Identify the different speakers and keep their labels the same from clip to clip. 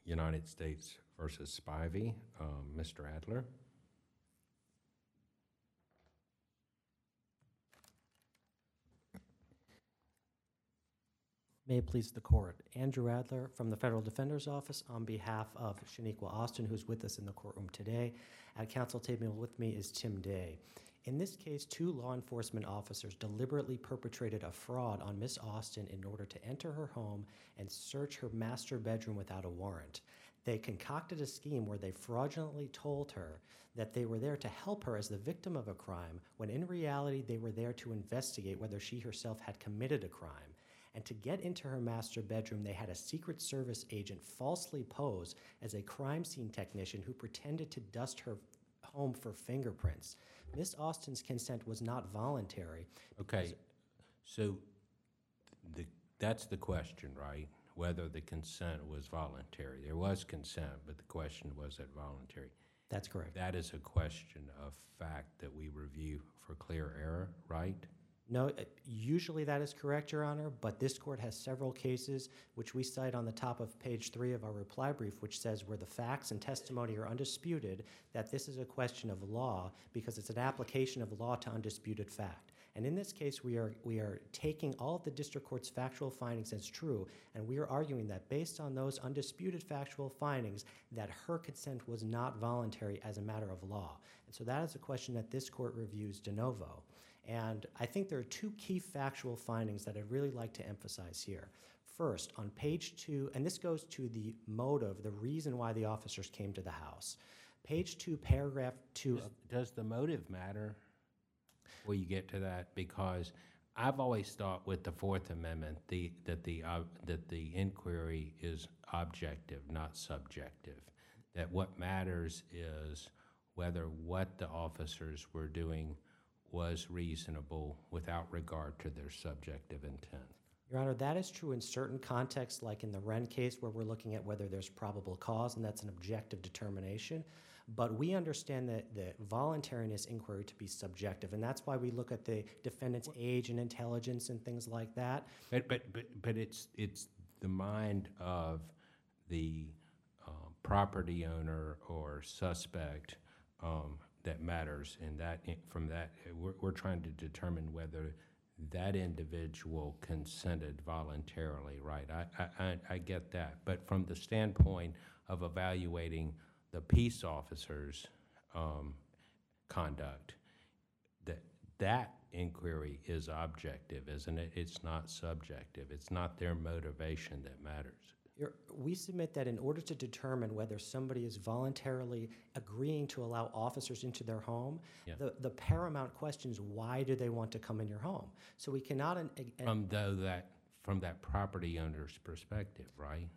Speaker 1: United States versus Spivey. Mr. Adler.
Speaker 2: May it please the court. Andrew Adler from the Federal Defender's Office on behalf of Shaniqua Austin, who's with us in the courtroom today. At counsel table with me is Tim Day. In this case, two law enforcement officers deliberately perpetrated a fraud on Miss Austin in order to enter her home and search her master bedroom without a warrant. They concocted a scheme where they fraudulently told her that they were there to help her as the victim of a crime, when in reality they were there to investigate whether she herself had committed a crime. And to get into her master bedroom, they had a Secret Service agent falsely pose as a crime scene technician who pretended to dust her home for fingerprints. Miss Austin's consent was not voluntary.
Speaker 1: Okay, so that's the question, right? Whether the consent was voluntary. There was consent, but the question was it voluntary?
Speaker 2: That's correct.
Speaker 1: That is a question of fact that we review for clear error, right?
Speaker 2: No, usually that is correct, Your Honor, but this court has several cases, which we cite on the top of page 3 of our reply brief, which says where the facts and testimony are undisputed, that this is a question of law because it's an application of law to undisputed fact. And in this case, we are taking all of the district court's factual findings as true, and we are arguing that based on those undisputed factual findings, that her consent was not voluntary as a matter of law. And so that is a question that this court reviews de novo. And I think there are two key factual findings that I'd really like to emphasize here. First, on page 2, and this goes to the motive, the reason why the officers came to the house. Page 2, paragraph 2.
Speaker 1: Does the motive matter? Will you get to that? Because I've always thought with the Fourth Amendment that the inquiry is objective, not subjective. That what matters is whether what the officers were doing was reasonable without regard to their subjective intent.
Speaker 2: Your Honor, that is true in certain contexts, like in the Wren case where we're looking at whether there's probable cause, and that's an objective determination. But we understand that the voluntariness inquiry to be subjective, and that's why we look at the defendant's age and intelligence and things like that.
Speaker 1: But it's the mind of the property owner or suspect that matters, and from that we're trying to determine whether that individual consented voluntarily, right? I get that, but from the standpoint of evaluating the peace officers' conduct, that inquiry is objective, isn't it? It's not subjective. It's not their motivation that matters.
Speaker 2: We submit that in order to determine whether somebody is voluntarily agreeing to allow officers into their home, the paramount question is why do they want to come in your home? So we cannot...
Speaker 1: From that property owner's perspective, right?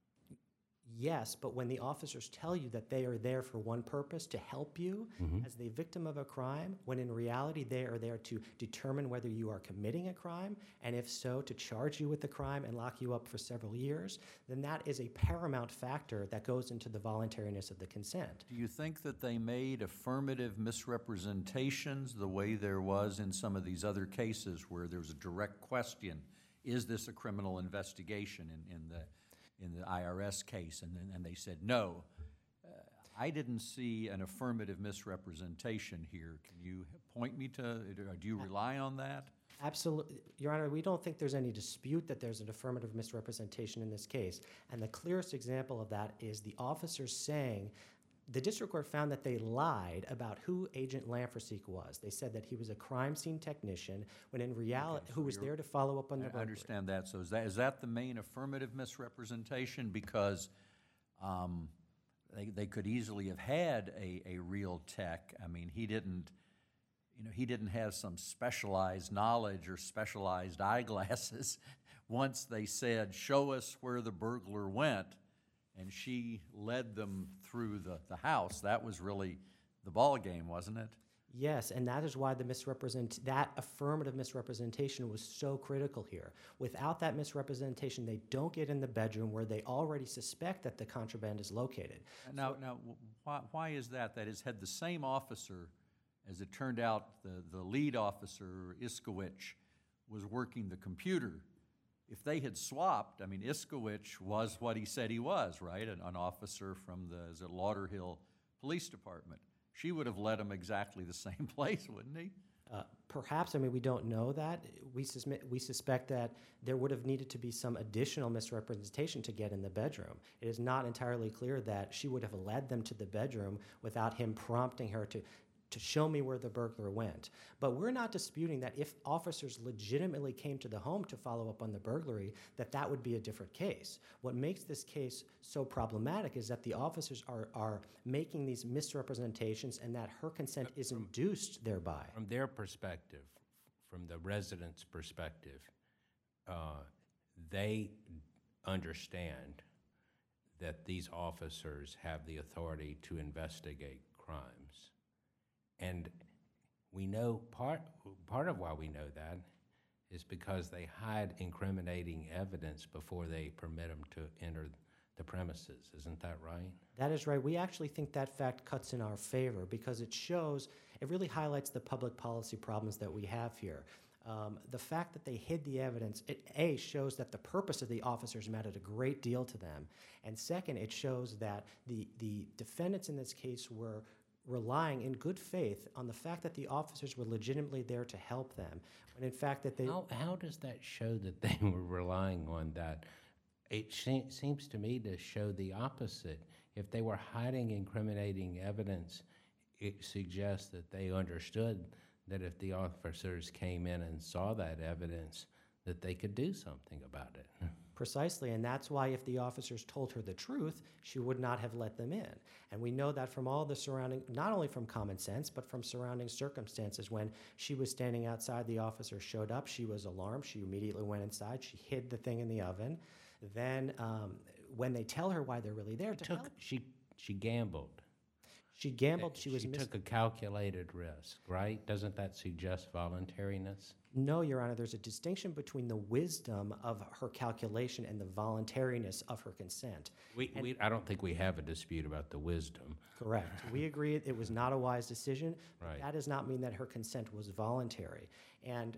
Speaker 2: Yes, but when the officers tell you that they are there for one purpose, to help you as the victim of a crime, when in reality they are there to determine whether you are committing a crime, and if so, to charge you with the crime and lock you up for several years, then that is a paramount factor that goes into the voluntariness of the consent.
Speaker 3: Do you think that they made affirmative misrepresentations the way there was in some of these other cases where there's a direct question, is this a criminal investigation in the IRS case, and they said no? I didn't see an affirmative misrepresentation here. Can you point me to, or do you rely on that?
Speaker 2: Absolutely. Your Honor, we don't think there's any dispute that there's an affirmative misrepresentation in this case. And the clearest example of that is the officers saying, the district court found that they lied about who Agent Lamferseek was. They said that he was a crime scene technician, when in reality, who was there to follow up on the burglary.
Speaker 3: I understand that. So is that the main affirmative misrepresentation? Because they could easily have had a real tech. I mean, he didn't have some specialized knowledge or specialized eyeglasses. Once they said, show us where the burglar went, and she led them through the house, that was really the ball game, wasn't it?
Speaker 2: Yes, and that is why that affirmative misrepresentation was so critical here. Without that misrepresentation, they don't get in the bedroom where they already suspect that the contraband is located.
Speaker 3: Now, why is that? That is, had the same officer, as it turned out, the lead officer, Iskowich, was working the computer if they had swapped, I mean, Iskowich was what he said he was, right? An officer from the, is it Lauderhill Police Department. She would have led him exactly the same place, wouldn't he?
Speaker 2: Perhaps, I mean, we don't know that. We suspect that there would have needed to be some additional misrepresentation to get in the bedroom. It is not entirely clear that she would have led them to the bedroom without him prompting her to show me where the burglar went. But we're not disputing that if officers legitimately came to the home to follow up on the burglary, that would be a different case. What makes this case so problematic is that the officers are making these misrepresentations and that her consent is induced thereby.
Speaker 1: From their perspective, from the residents' perspective, they understand that these officers have the authority to investigate crimes. And we know part of why we know that is because they hide incriminating evidence before they permit them to enter the premises. Isn't that right?
Speaker 2: That is right. We actually think that fact cuts in our favor because it really highlights the public policy problems that we have here. The fact that they hid the evidence, it shows that the purpose of the officers mattered a great deal to them. And second, it shows that the defendants in this case were relying in good faith on the fact that the officers were legitimately there to help them, when in fact that they...
Speaker 1: How does that show that they were relying on that? It seems to me to show the opposite. If they were hiding incriminating evidence, it suggests that they understood that if the officers came in and saw that evidence, that they could do something about it.
Speaker 2: Precisely, and that's why if the officers told her the truth, she would not have let them in. And we know that from all the surrounding, not only from common sense, but from surrounding circumstances. When she was standing outside, the officer showed up, she was alarmed, she immediately went inside, she hid the thing in the oven. Then when they tell her why they're really there to help...
Speaker 1: She gambled.
Speaker 2: She gambled, she
Speaker 1: took a calculated risk, right? Doesn't that suggest voluntariness?
Speaker 2: No, Your Honor, there's a distinction between the wisdom of her calculation and the voluntariness of her consent.
Speaker 1: I don't think we have a dispute about the wisdom.
Speaker 2: Correct. We agree it was not a wise decision.
Speaker 1: Right.
Speaker 2: That does not mean that her consent was voluntary. And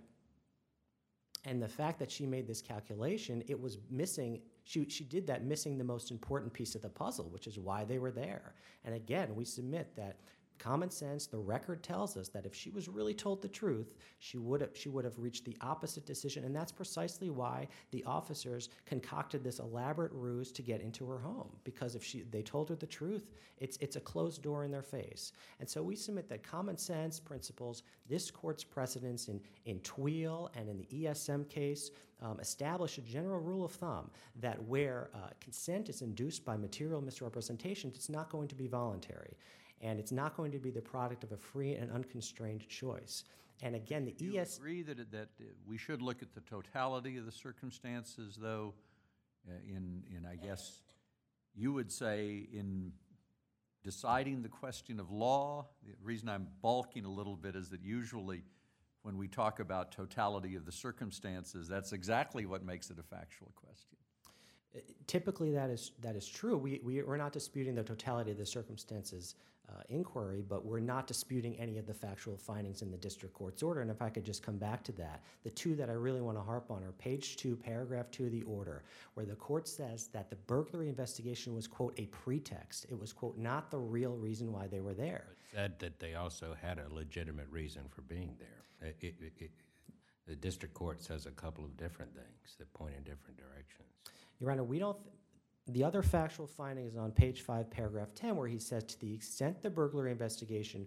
Speaker 2: the fact that she made this calculation, it was missing, she did that missing the most important piece of the puzzle, which is why they were there. And again, we submit that common sense, the record tells us that if she was really told the truth, she would have reached the opposite decision, and that's precisely why the officers concocted this elaborate ruse to get into her home. Because if they told her the truth, it's a closed door in their face. And so we submit that common sense principles, this court's precedents in Tweel and in the ESM case, establish a general rule of thumb that where consent is induced by material misrepresentations, it's not going to be voluntary. And it's not going to be the product of a free and unconstrained choice. And again, the
Speaker 3: Do you agree that we should look at the totality of the circumstances, though, in I guess, you would say in deciding the question of law? The reason I'm balking a little bit is that usually when we talk about totality of the circumstances, that's exactly what makes it a factual question.
Speaker 2: Typically, that is true. We're not disputing the totality of the circumstances inquiry, but we're not disputing any of the factual findings in the district court's order. And if I could just come back to that, the two that I really want to harp on are page 2, paragraph 2 of the order, where the court says that the burglary investigation was, quote, a pretext. It was, quote, not the real reason why they were there.
Speaker 1: It said that they also had a legitimate reason for being there. The district court says a couple of different things that point in different directions.
Speaker 2: Your Honor, the other factual finding is on page 5, paragraph 10, where he says to the extent the burglary investigation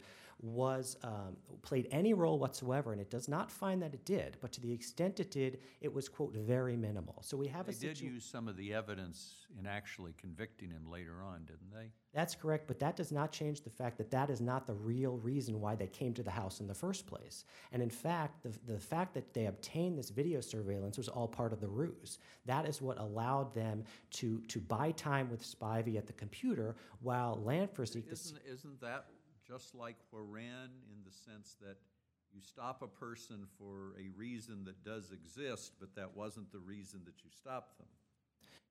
Speaker 2: played any role whatsoever, and it does not find that it did, but to the extent it did, it was, quote, very minimal. So we have
Speaker 3: They did use some of the evidence in actually convicting him later on, didn't they?
Speaker 2: That's correct, but that does not change the fact that that is not the real reason why they came to the house in the first place. And in fact, the fact that they obtained this video surveillance was all part of the ruse. That is what allowed them to buy time with Spivey at the computer while Lanford...
Speaker 3: Isn't that just like Horan in the sense that you stop a person for a reason that does exist, but that wasn't the reason that you stopped them?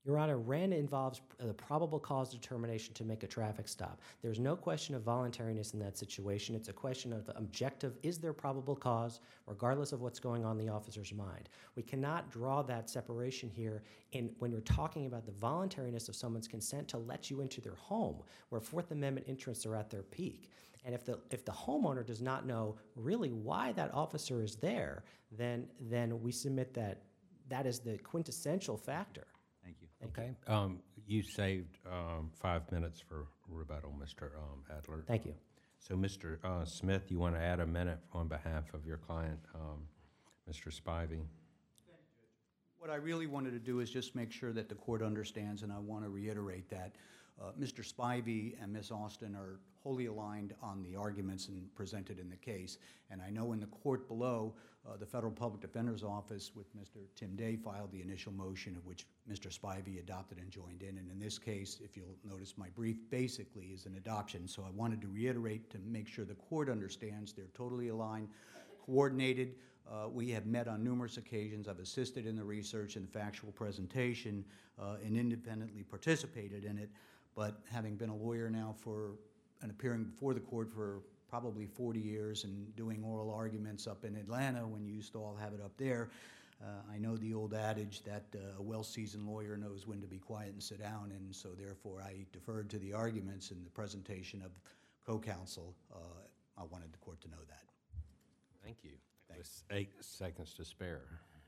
Speaker 2: Your Honor, Wren involves the probable cause determination to make a traffic stop. There's no question of voluntariness in that situation. It's a question of objective, is there probable cause, regardless of what's going on in the officer's mind. We cannot draw that separation here when you're talking about the voluntariness of someone's consent to let you into their home, where Fourth Amendment interests are at their peak. And if the homeowner does not know really why that officer is there, then we submit that is the quintessential factor.
Speaker 3: Thank you.
Speaker 1: Okay. You saved 5 minutes for rebuttal, Mr. Adler.
Speaker 2: Thank you.
Speaker 1: So, Mr. Smith, you want to add a minute on behalf of your client, Mr. Spivey?
Speaker 4: What I really wanted to do is just make sure that the court understands, and I want to reiterate that Mr. Spivey and Ms. Austin are wholly aligned on the arguments presented in the case. And I know in the court below, the Federal Public Defender's Office with Mr. Tim Day filed the initial motion of which Mr. Spivey adopted and joined in. And in this case, if you'll notice, my brief basically is an adoption. So I wanted to reiterate to make sure the court understands they're totally aligned, coordinated. We have met on numerous occasions. I've assisted in the research and factual presentation and independently participated in it. But having been a lawyer now and appearing before the court for probably 40 years and doing oral arguments up in Atlanta when you used to all have it up there, I know the old adage that a well-seasoned lawyer knows when to be quiet and sit down, and so therefore I deferred to the arguments and the presentation of co-counsel. I wanted the court to know that.
Speaker 1: Thank you. With 8 seconds to spare.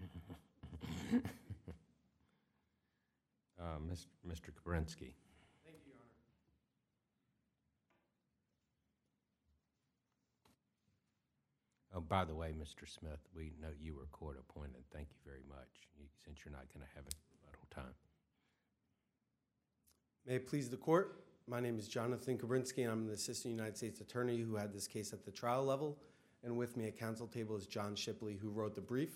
Speaker 1: Mr. Kabrinsky.
Speaker 5: Thank you, Your Honor.
Speaker 1: Oh, by the way, Mr. Smith, we know you were court appointed. Thank you very much, since you're not going to have a rebuttal time.
Speaker 5: May it please the court, my name is Jonathan Kabrinsky, and I'm the Assistant United States Attorney who had this case at the trial level. And with me at counsel table is John Shipley, who wrote the brief.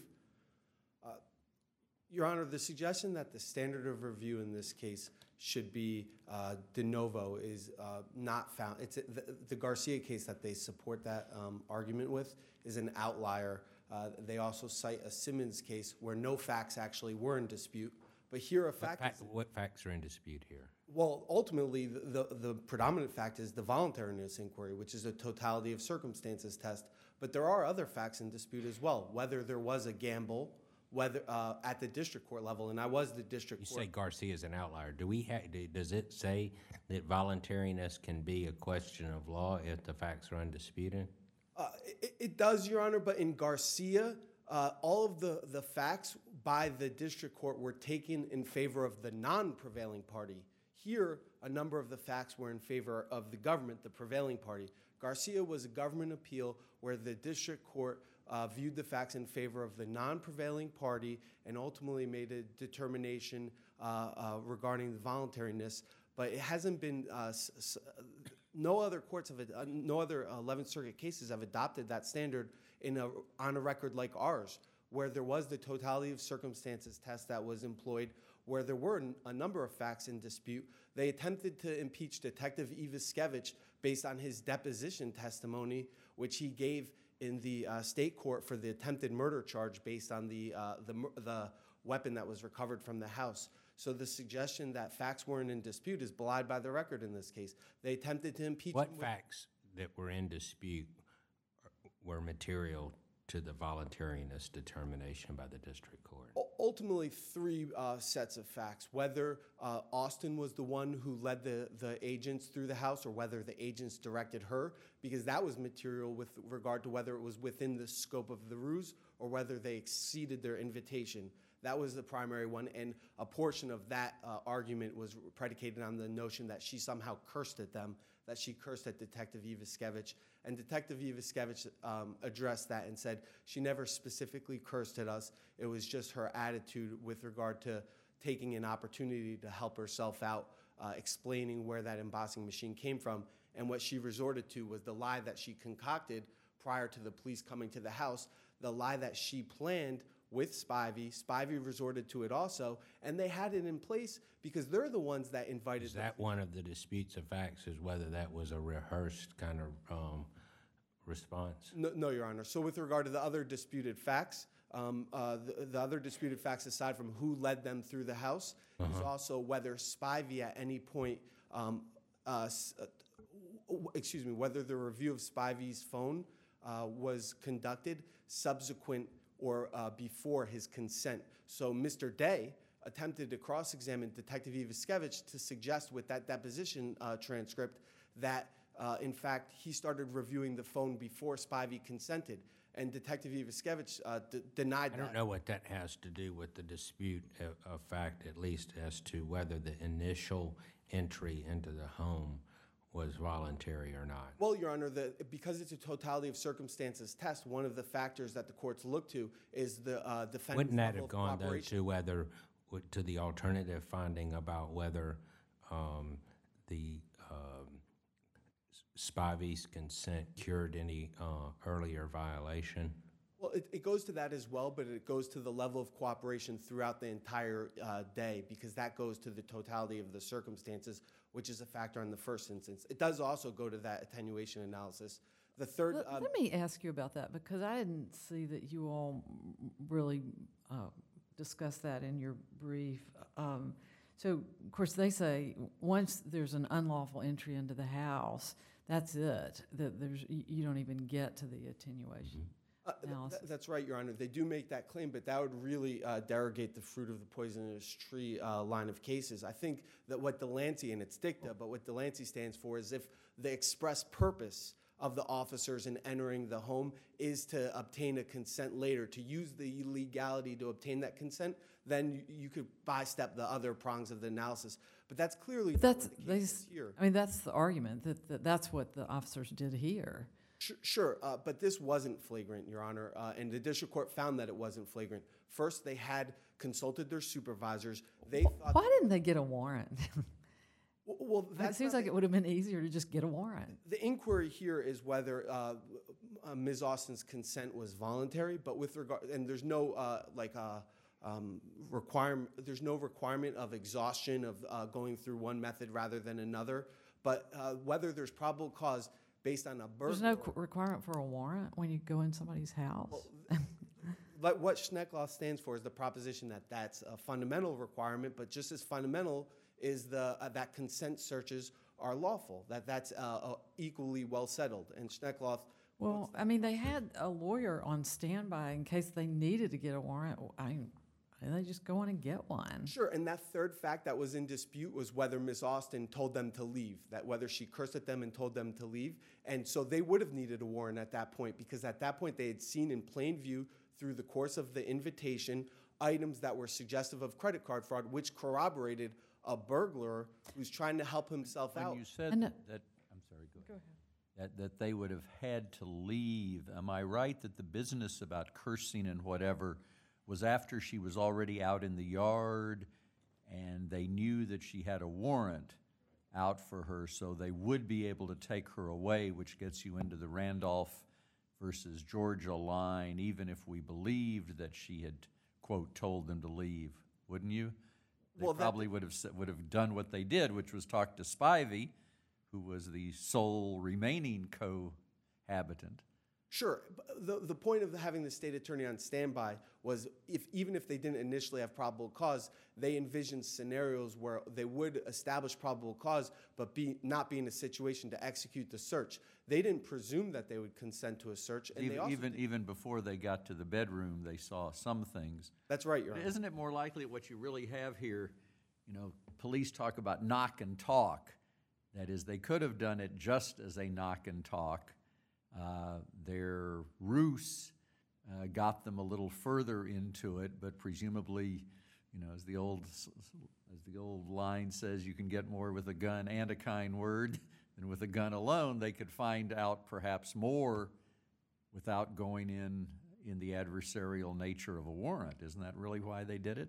Speaker 5: Your Honor, the suggestion that the standard of review in this case should be de novo is not found. It's the Garcia case that they support that argument with is an outlier. They also cite a Simmons case where no facts actually were in dispute. But here a fact
Speaker 1: what facts are in dispute here?
Speaker 5: Well, ultimately, the predominant fact is the voluntariness inquiry, which is a totality of circumstances test. But there are other facts in dispute as well, whether there was a gamble, whether at the district court level, and I was the district court.
Speaker 1: You say Garcia is an outlier. Does it say that voluntariness can be a question of law if the facts are undisputed?
Speaker 5: It does, Your Honor, but in Garcia, all of the facts by the district court were taken in favor of the non-prevailing party. Here, a number of the facts were in favor of the government, the prevailing party. Garcia was a government appeal where the district court viewed the facts in favor of the non-prevailing party and ultimately made a determination regarding the voluntariness. But it hasn't been, no other 11th Circuit cases have adopted that standard on a record like ours, where there was the totality of circumstances test that was employed, where there were a number of facts in dispute. They attempted to impeach Detective Ivaskevich based on his deposition testimony, which he gave in the state court for the attempted murder charge based on the weapon that was recovered from the house. So the suggestion that facts weren't in dispute is belied by the record in this case. They attempted to impeach him.
Speaker 1: What facts that were in dispute were material to the voluntariness determination by the district court?
Speaker 5: Ultimately, 3 sets of facts. Whether Austin was the one who led the agents through the house or whether the agents directed her, because that was material with regard to whether it was within the scope of the ruse or whether they exceeded their invitation. That was the primary one, and a portion of that argument was predicated on the notion that she somehow cursed at them, that she cursed at Detective Ivaskevich. And Detective Ivaskevich addressed that and said she never specifically cursed at us. It was just her attitude with regard to taking an opportunity to help herself out, explaining where that embossing machine came from. And what she resorted to was the lie that she concocted prior to the police coming to the house, the lie that she planned with Spivey. Spivey resorted to it also, and they had it in place because they're the ones that invited.
Speaker 1: Is that one of the disputes of facts, is whether that was a rehearsed kind of response?
Speaker 5: No, Your Honor. So with regard to the other disputed facts, the other disputed facts aside from who led them through the house is also whether Spivey at any point, whether the review of Spivey's phone was conducted subsequent or before his consent. So Mr. Day attempted to cross-examine Detective Ivaskevich to suggest with that deposition transcript that, in fact, he started reviewing the phone before Spivey consented. And Detective Ivaskevich denied that.
Speaker 1: I don't know what that has to do with the dispute of fact, at least as to whether the initial entry into the home was voluntary or not.
Speaker 5: Well, Your Honor, because it's a totality of circumstances test, one of the factors that the courts look to is the defendant's
Speaker 1: Wouldn't that
Speaker 5: level
Speaker 1: have
Speaker 5: of
Speaker 1: gone, though,
Speaker 5: cooperation.
Speaker 1: to whether, to the alternative finding about whether the Spivey's consent cured any earlier violation?
Speaker 5: Well, it goes to that as well, but it goes to the level of cooperation throughout the entire day, because that goes to the totality of the circumstances, which is a factor in the first instance. It does also go to that attenuation analysis. The third...
Speaker 6: Let me ask you about that, because I didn't see that you all really discussed that in your brief. So, of course, they say once there's an unlawful entry into the house, that's it. That you don't even get to the attenuation analysis.
Speaker 5: That's right, Your Honor. They do make that claim, but that would really derogate the fruit of the poisonous tree line of cases. I think that what Delancey, and it's dicta, but what Delancey stands for is if the express purpose of the officers in entering the home is to obtain a consent later, to use the illegality to obtain that consent, then you could bystep the other prongs of the analysis. But that's clearly not the case here.
Speaker 6: I mean, that's the argument, that's what the officers did here.
Speaker 5: Sure, but this wasn't flagrant, Your Honor, and the district court found that it wasn't flagrant. First, they had consulted their supervisors. They thought...
Speaker 6: Why didn't they get a warrant?
Speaker 5: Well,
Speaker 6: it seems like it would have been easier to just get a warrant.
Speaker 5: The inquiry here is whether Ms. Austin's consent was voluntary, but with regard, and there's no requirement. There's no requirement of exhaustion of going through one method rather than another. But whether there's probable cause based on a burglary.
Speaker 6: There's no requirement for a warrant when you go in somebody's house.
Speaker 5: Well, what Schneckloth stands for is the proposition that that's a fundamental requirement, but just as fundamental is that consent searches are lawful, that's equally well settled. And Schneckloth...
Speaker 6: Well, I mean, they had a lawyer on standby in case they needed to get a warrant. They just go in and get one.
Speaker 5: Sure, and that third fact that was in dispute was whether Ms. Austin told them to leave, that whether she cursed at them and told them to leave. And so they would have needed a warrant at that point, because at that point they had seen in plain view through the course of the invitation items that were suggestive of credit card fraud, which corroborated a burglar who's trying to help himself out.
Speaker 3: When you said that, I'm sorry, go ahead. That they would have had to leave, am I right that the business about cursing and whatever was after she was already out in the yard and they knew that she had a warrant out for her, so they would be able to take her away, which gets you into the Randolph versus Georgia line, even if we believed that she had, quote, told them to leave, wouldn't you? They probably would have done what they did, which was talk to Spivey, who was the sole remaining cohabitant.
Speaker 5: Sure. The point of having the state attorney on standby was even if they didn't initially have probable cause, they envisioned scenarios where they would establish probable cause but not be in a situation to execute the search. They didn't presume that they would consent to a search. And
Speaker 3: even before they got to the bedroom, they saw some things.
Speaker 5: That's right, Your Honor.
Speaker 3: Isn't it more likely what you really have here, police talk about knock and talk. That is, they could have done it just as a knock and talk. Their ruse got them a little further into it, but presumably, as the old line says, you can get more with a gun and a kind word than with a gun alone. They could find out perhaps more without going in the adversarial nature of a warrant. Isn't that really why they did it?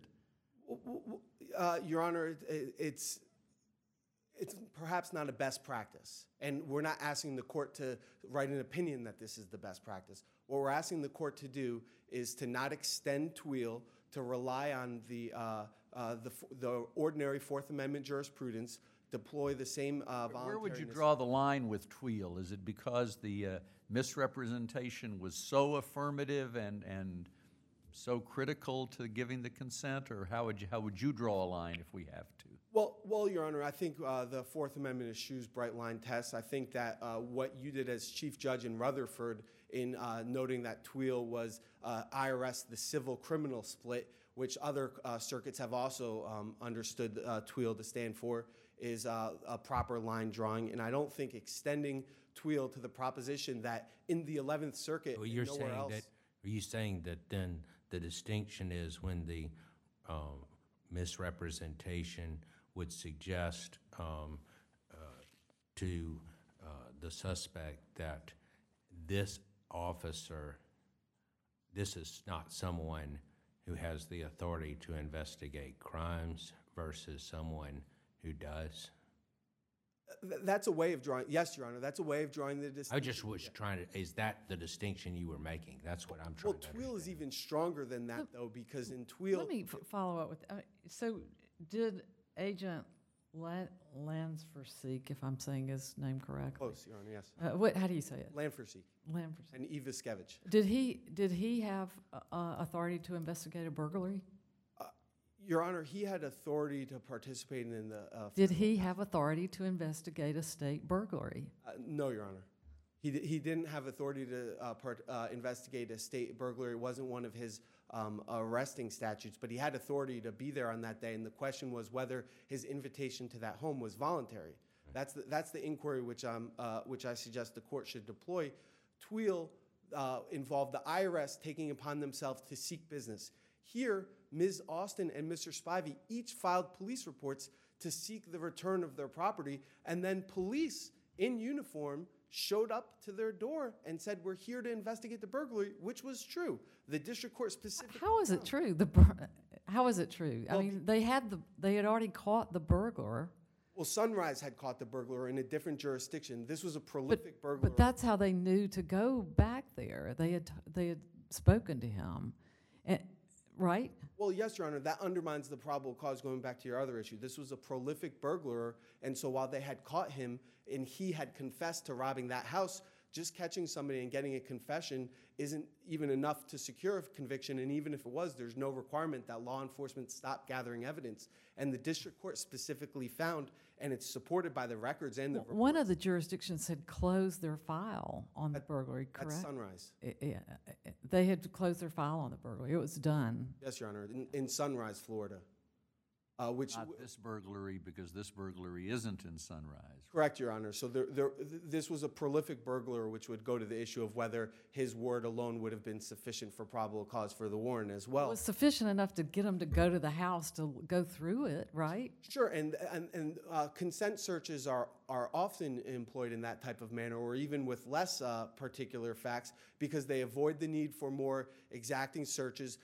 Speaker 5: Your Honor, it's perhaps not a best practice, and we're not asking the court to write an opinion that this is the best practice. What we're asking the court to do is to not extend TWEAL, to rely on the ordinary Fourth Amendment jurisprudence, deploy the same voluntariness.
Speaker 3: Where would you draw the line with TWEAL? Is it because the misrepresentation was so affirmative and so critical to giving the consent, or how would you draw a line if we have to?
Speaker 5: Well, Your Honor, I think the Fourth Amendment eschews bright line tests. I think that what you did as Chief Judge in Rutherford in noting that Tweel was IRS, the civil criminal split, which other circuits have also understood Tweel to stand for, is a proper line drawing. And I don't think extending Tweel to the proposition that in the 11th Circuit,
Speaker 1: Well, you're
Speaker 5: nowhere
Speaker 1: saying
Speaker 5: else.
Speaker 1: that, are you saying that then the distinction is when the misrepresentation would suggest to the suspect that this officer, this is not someone who has the authority to investigate crimes versus someone who does?
Speaker 5: That's a way of drawing, yes, Your Honor, that's a way of drawing the distinction.
Speaker 1: I just was trying to, is that the distinction you were making? That's what I'm trying
Speaker 5: Well,
Speaker 1: to
Speaker 5: Tweel is
Speaker 1: understand.
Speaker 5: even stronger than that, though, because in Tweel,
Speaker 6: Let me follow up with, so did Agent Lansforseek, if I'm saying his name correctly?
Speaker 5: close, Your Honor, yes.
Speaker 6: How do you say it?
Speaker 5: Lanforseek
Speaker 6: Lansforseek.
Speaker 5: and Ivaskevich.
Speaker 6: Did he have authority to investigate a burglary?
Speaker 5: Your Honor, he had authority to participate in the.
Speaker 6: Did he have authority to investigate a state burglary?
Speaker 5: No, Your Honor. He didn't have authority to investigate a state burglary. It wasn't one of his arresting statutes, but he had authority to be there on that day. And the question was whether his invitation to that home was voluntary. That's the inquiry which I suggest the court should deploy. Tweel involved the IRS taking upon themselves to seek business. Here, Ms. Austin and Mr. Spivey each filed police reports to seek the return of their property, and then police in uniform showed up to their door and said, "We're here to investigate the burglary," which was true. The district court specifically.
Speaker 6: How is it true? How is it true? I
Speaker 5: Well,
Speaker 6: mean, they had already caught the burglar.
Speaker 5: Well, Sunrise had caught the burglar in a different jurisdiction. This was a prolific burglar.
Speaker 6: But that's how they knew to go back there. They had spoken to him, right?
Speaker 5: Well, yes, Your Honor, that undermines the probable cause going back to your other issue. This was a prolific burglar, and so while they had caught him and he had confessed to robbing that house, just catching somebody and getting a confession isn't even enough to secure a conviction, and even if it was, there's no requirement that law enforcement stop gathering evidence. And the district court specifically found, and it's supported by the records and the
Speaker 6: One of the jurisdictions had closed their file on the burglary,
Speaker 5: at
Speaker 6: correct?
Speaker 5: Sunrise.
Speaker 6: They had closed their file on the burglary. It was done.
Speaker 5: Yes, Your Honor, in Sunrise, Florida. Which
Speaker 3: Not this burglary, because this burglary isn't in Sunrise.
Speaker 5: Correct, Your Honor. So this was a prolific burglar, which would go to the issue of whether his word alone would have been sufficient for probable cause for the warrant as
Speaker 6: It
Speaker 5: well.
Speaker 6: was sufficient enough to get them to go to the house to go through it, right?
Speaker 5: Sure, and consent searches are often employed in that type of manner, or even with less particular facts, because they avoid the need for more exacting searches.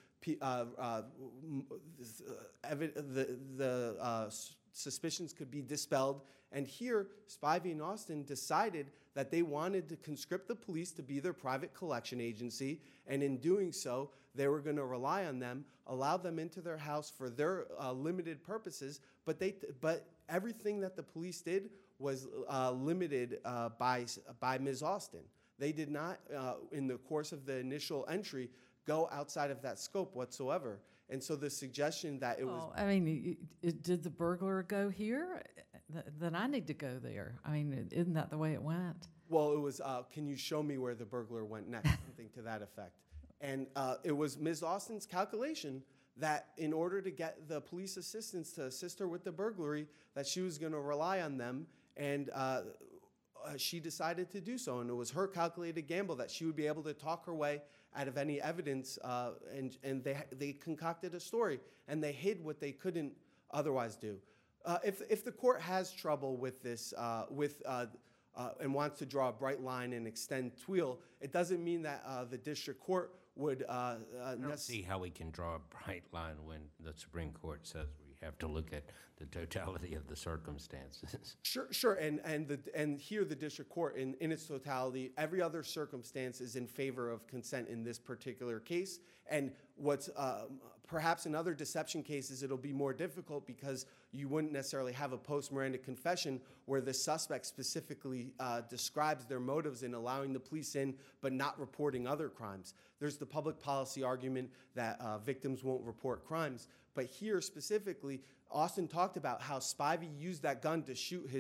Speaker 5: Suspicions could be dispelled. And here, Spivey and Austin decided that they wanted to conscript the police to be their private collection agency, and in doing so, they were going to rely on them, allow them into their house for their limited purposes, but everything that the police did was limited by Ms. Austin. They did not, in the course of the initial entry, go outside of that scope whatsoever. And so the suggestion that it was...
Speaker 6: I mean, did the burglar go here? Then I need to go there. I mean, isn't that the way it went?
Speaker 5: Well, it was, can you show me where the burglar went next? Something to that effect. And it was Ms. Austin's calculation that in order to get the police assistance to assist her with the burglary, that she was going to rely on them, and she decided to do so. And it was her calculated gamble that she would be able to talk her way out of any evidence, and they concocted a story, and they hid what they couldn't otherwise do. If the court has trouble with this, and wants to draw a bright line and extend Tweel, it doesn't mean that the district court would
Speaker 1: I don't see how we can draw a bright line when the Supreme Court says we have to look at the totality of the circumstances.
Speaker 5: Sure, and here the district court, in its totality, every other circumstance is in favor of consent in this particular case. And what's perhaps in other deception cases, it'll be more difficult because you wouldn't necessarily have a post-Miranda confession where the suspect specifically describes their motives in allowing the police in but not reporting other crimes. There's the public policy argument that victims won't report crimes. But here specifically, Austin talked about how Spivey used that gun to shoot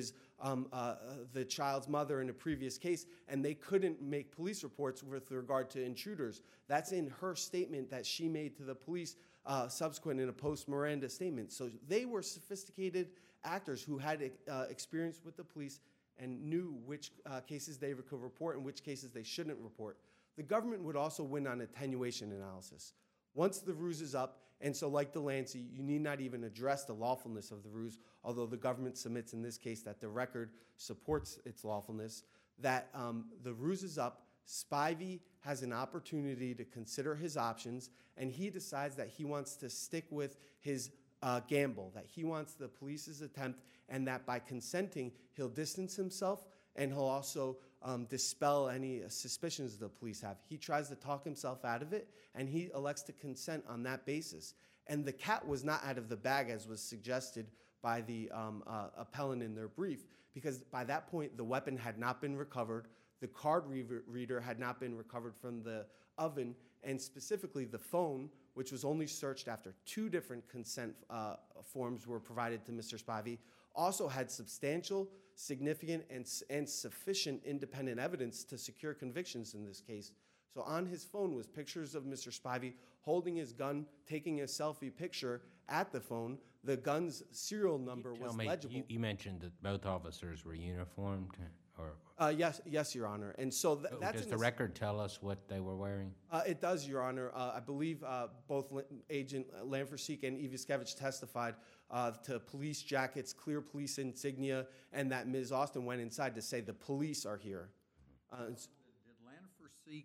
Speaker 5: the child's mother in a previous case, and they couldn't make police reports with regard to intruders. That's in her statement that she made to the police subsequent in a post-Miranda statement. So they were sophisticated actors who had experience with the police and knew which cases they could report and which cases they shouldn't report. The government would also win on attenuation analysis. Once the ruse is up, and so like Delancey, you need not even address the lawfulness of the ruse, although the government submits in this case that the record supports its lawfulness, that the ruse is up, Spivey has an opportunity to consider his options, and he decides that he wants to stick with his gamble, that he wants the police's attempt, and that by consenting, he'll distance himself, and he'll also dispel any suspicions the police have. He tries to talk himself out of it, and he elects to consent on that basis. And the cat was not out of the bag, as was suggested by the appellant in their brief, because by that point, the weapon had not been recovered, the card reader had not been recovered from the oven, and specifically the phone, which was only searched after 2 different consent forms were provided to Mr. Spivey, also had substantial, significant, and sufficient independent evidence to secure convictions in this case. So on his phone was pictures of Mr. Spivey holding his gun, taking a selfie picture at the phone. The gun's serial number was legible.
Speaker 1: You mentioned that both officers were uniformed, or
Speaker 5: Yes, Your Honor. And so that's
Speaker 1: does the record tell us what they were wearing?
Speaker 5: It does, Your Honor. I believe both Agent Lanforseek and Iviskevich testified to police jackets, clear police insignia, and that Ms. Austin went inside to say the police are here.
Speaker 3: Did Lanforseek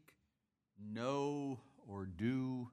Speaker 3: know or do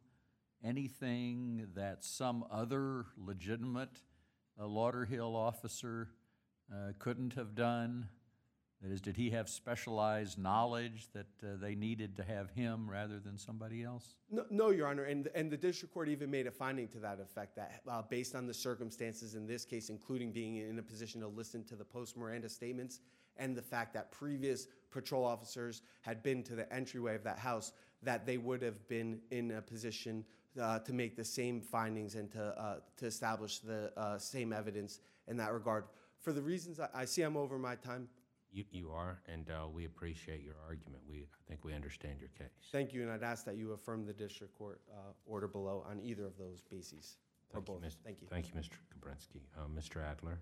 Speaker 3: anything that some other legitimate Lauderhill officer couldn't have done? That is, did he have specialized knowledge that they needed to have him rather than somebody else?
Speaker 5: No, Your Honor, and the district court even made a finding to that effect, that based on the circumstances in this case, including being in a position to listen to the post-Miranda statements and the fact that previous patrol officers had been to the entryway of that house, that they would have been in a position to make the same findings and to establish the same evidence in that regard. For the reasons I see I'm over my time.
Speaker 1: You are, and we appreciate your argument. I think we understand your case.
Speaker 5: Thank you, and I'd ask that you affirm the district court order below on either of those bases.
Speaker 1: Thank you,
Speaker 5: Thank you.
Speaker 1: Thank you, Mr. Kabrinsky. Mr. Adler?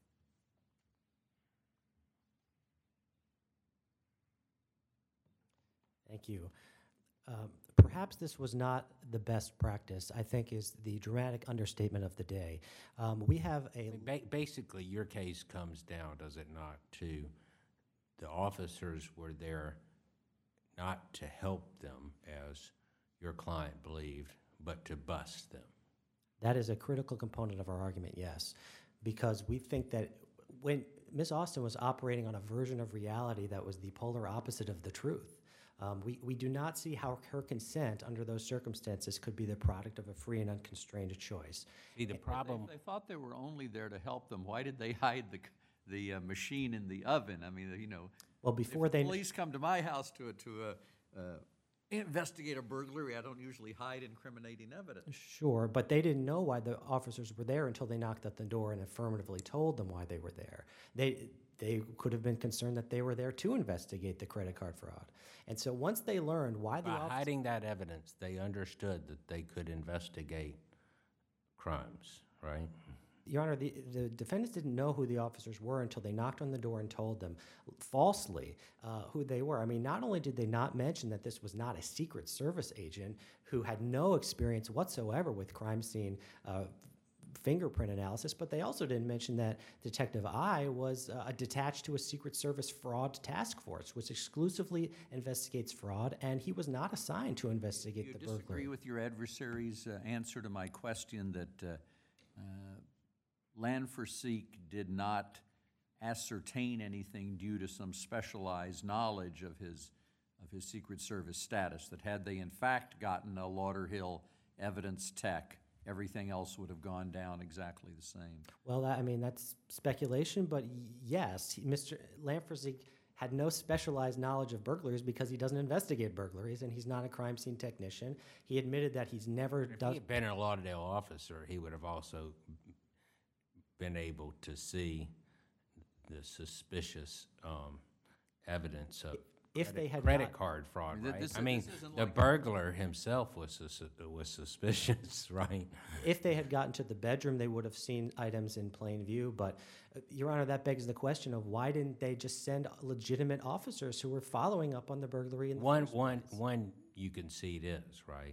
Speaker 2: Thank you. Perhaps this was not the best practice, I think, is the dramatic understatement of the day. We have a...
Speaker 1: Basically, your case comes down, does it not, to the officers were there not to help them, as your client believed, but to bust them.
Speaker 2: That is a critical component of our argument, yes, because we think that when Ms. Austin was operating on a version of reality that was the polar opposite of the truth, we do not see how her consent under those circumstances could be the product of a free and unconstrained choice.
Speaker 1: See, the problem...
Speaker 3: They thought they were only there to help them. Why did they hide the machine in the oven? I mean, you know,
Speaker 2: well, before
Speaker 3: if
Speaker 2: they...
Speaker 3: the police come to my house to investigate a burglary, I don't usually hide incriminating evidence.
Speaker 2: Sure, but they didn't know why the officers were there until they knocked at the door and affirmatively told them why they were there. They could have been concerned that they were there to investigate the credit card fraud. And so once they learned why the
Speaker 1: By hiding that evidence, they understood that they could investigate crimes, right?
Speaker 2: Your Honor, the defendants didn't know who the officers were until they knocked on the door and told them falsely who they were. I mean, not only did they not mention that this was not a Secret Service agent who had no experience whatsoever with crime scene fingerprint analysis, but they also didn't mention that Detective I was detached to a Secret Service fraud task force, which exclusively investigates fraud, and he was not assigned to investigate the burglary.
Speaker 3: Do you disagree with your adversary's answer to my question that Lanforseek did not ascertain anything due to some specialized knowledge of his Secret Service status, that had they in fact gotten a Lauderhill evidence tech everything else would have gone down exactly the same.
Speaker 2: Well, I mean, that's speculation, but yes, Mr. Lanfrey had no specialized knowledge of burglaries because he doesn't investigate burglaries, and he's not a crime scene technician. He admitted that he's never
Speaker 1: If he
Speaker 2: done.
Speaker 1: had been a Lauderdale officer, he would have also been able to see the suspicious evidence of
Speaker 2: If they had
Speaker 1: credit
Speaker 2: got-
Speaker 1: card fraud,
Speaker 3: I mean,
Speaker 1: right?
Speaker 3: this-
Speaker 1: I mean,
Speaker 3: this isn't
Speaker 1: the
Speaker 3: like-
Speaker 1: burglar himself was suspicious, right?
Speaker 2: If they had gotten to the bedroom, they would have seen items in plain view. But, Your Honor, that begs the question of why didn't they just send legitimate officers who were following up on the burglary in the first place?
Speaker 1: One you can see it is, right?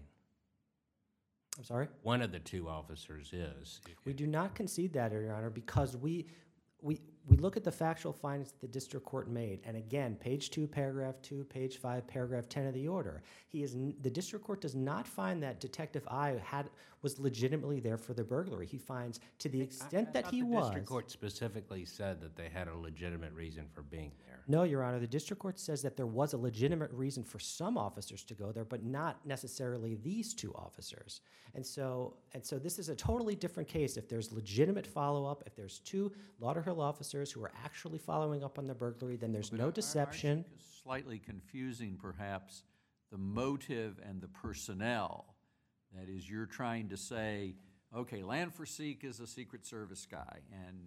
Speaker 2: I'm sorry?
Speaker 1: One of the two officers is.
Speaker 2: We do not concede that, Your Honor, because we look at the factual findings that the district court made, and again, page 2, paragraph 2, page 5, paragraph 10 of the order. The district court does not find that Detective I was legitimately there for the burglary. He finds, to the extent that he
Speaker 1: The
Speaker 2: was.
Speaker 1: district court specifically said that they had a legitimate reason for being there.
Speaker 2: No, Your Honor, the district court says that there was a legitimate reason for some officers to go there, but not necessarily these two officers. And so this is a totally different case. If there's legitimate follow-up, if there's two Lauderhill officers who are actually following up on the burglary, then there's no deception.
Speaker 3: Aren't you slightly confusing, perhaps, the motive and the personnel? That is, you're trying to say, okay, Lanfrey is a Secret Service guy, and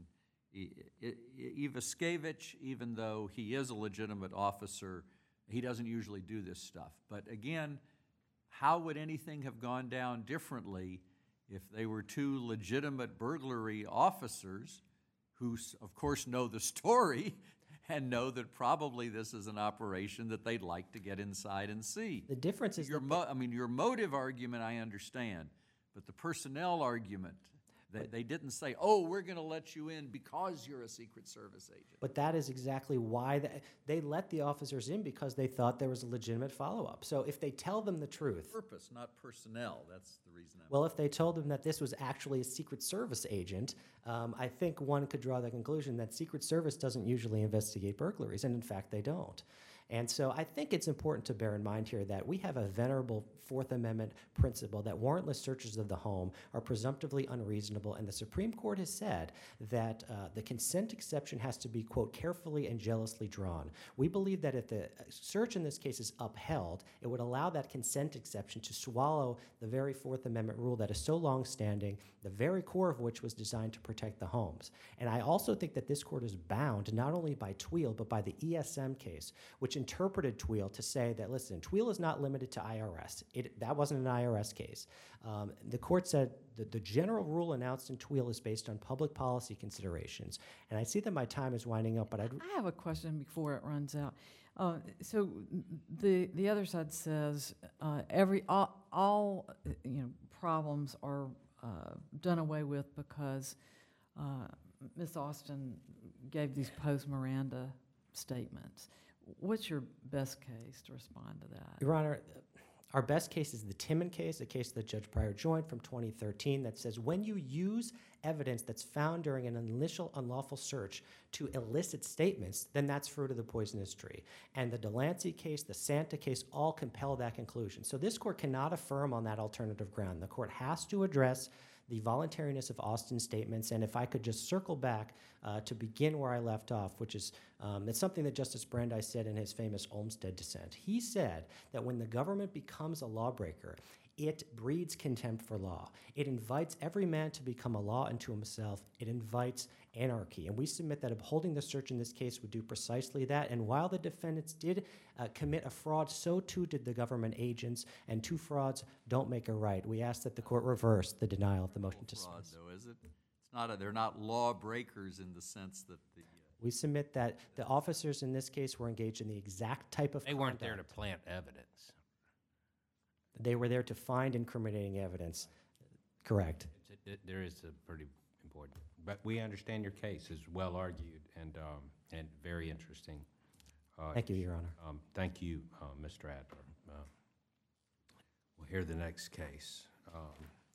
Speaker 3: Ivaskevich, even though he is a legitimate officer, he doesn't usually do this stuff. But again, how would anything have gone down differently if they were two legitimate burglary officers who, of course, know the story and know that probably this is an operation that they'd like to get inside and see?
Speaker 2: The difference is
Speaker 3: Your motive argument, I understand, but the personnel argument, they didn't say, oh, we're going to let you in because you're a Secret Service agent.
Speaker 2: But that is exactly why they let the officers in, because they thought there was a legitimate follow-up. So if they tell them the truth,
Speaker 3: Purpose, not personnel. That's the reason I'm...
Speaker 2: well, if they told them that this was actually a Secret Service agent, I think one could draw the conclusion that Secret Service doesn't usually investigate burglaries, and in fact, they don't. And so I think it's important to bear in mind here that we have a venerable Fourth Amendment principle that warrantless searches of the home are presumptively unreasonable, and the Supreme Court has said that the consent exception has to be, quote, carefully and jealously drawn. We believe that if the search in this case is upheld, it would allow that consent exception to swallow the very Fourth Amendment rule that is so long-standing, the very core of which was designed to protect the homes. And I also think that this court is bound not only by Tweel, but by the ESM case, which interpreted Tweel to say that, listen, Tweel is not limited to IRS. That wasn't an IRS case. The court said that the general rule announced in Tweel is based on public policy considerations. And I see that my time is winding up, but
Speaker 6: I have a question before it runs out. So the other side says all problems are done away with because Ms. Austin gave these post-Miranda statements. What's your best case to respond to that?
Speaker 2: Your Honor, our best case is the Timmon case, a case that Judge Pryor joined from 2013 that says when you use evidence that's found during an initial unlawful search to elicit statements, then that's fruit of the poisonous tree. And the Delancey case, the Santa case, all compel that conclusion. So this court cannot affirm on that alternative ground. The court has to address the voluntariness of Austin's statements, and if I could just circle back to begin where I left off, which is it's something that Justice Brandeis said in his famous Olmstead dissent. He said that when the government becomes a lawbreaker, it breeds contempt for law. It invites every man to become a law unto himself. It invites anarchy. And we submit that upholding the search in this case would do precisely that. And while the defendants did commit a fraud, so too did the government agents, and two frauds don't make a right. We ask that the court reverse the denial of the motion to
Speaker 3: fraud,
Speaker 2: dismiss.
Speaker 3: though, is it? They're not lawbreakers in the sense that the...
Speaker 2: We submit that the officers in this case were engaged in the exact type of
Speaker 1: They weren't there to
Speaker 2: conduct.
Speaker 1: plant evidence.
Speaker 2: They were there to find incriminating evidence. Correct.
Speaker 1: There is a pretty important, but we understand your case is well argued and very interesting.
Speaker 2: Thank you, Your Honor.
Speaker 1: Thank you, Mr. Adler. We'll hear the next case.